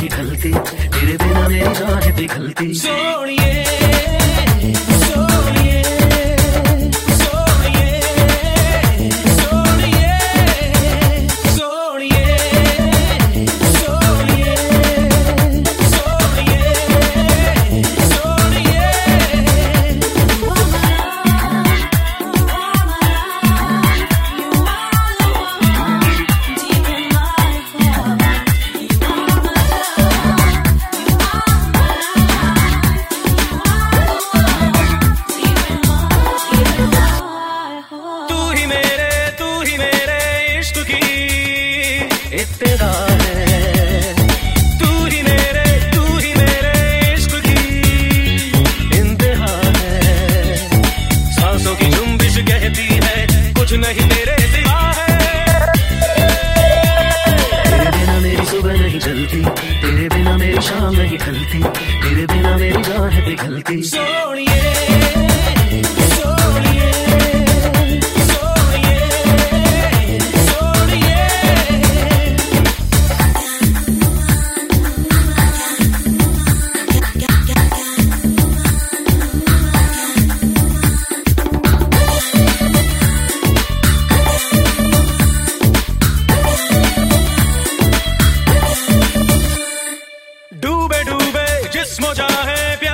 नहीं ढलती, तेरे बिना मेरी राह पिघलती। सोनिए सोनिए सोनिए सोनिए सोनिए सोनिए सोनिए सोनिए। इब्तिदा है तू ही मेरे इश्क की इंतहा है। सांसों की जुम्बिश कहती है कुछ नहीं तेरे सिवा है। तेरे बिना मेरी सुबह नहीं चलती, तेरे बिना मेरी शाम नहीं ढलती, तेरे बिना मेरी राह पिघलती। सोनिए सोनिए डूबे डूबे जिस्म चाहे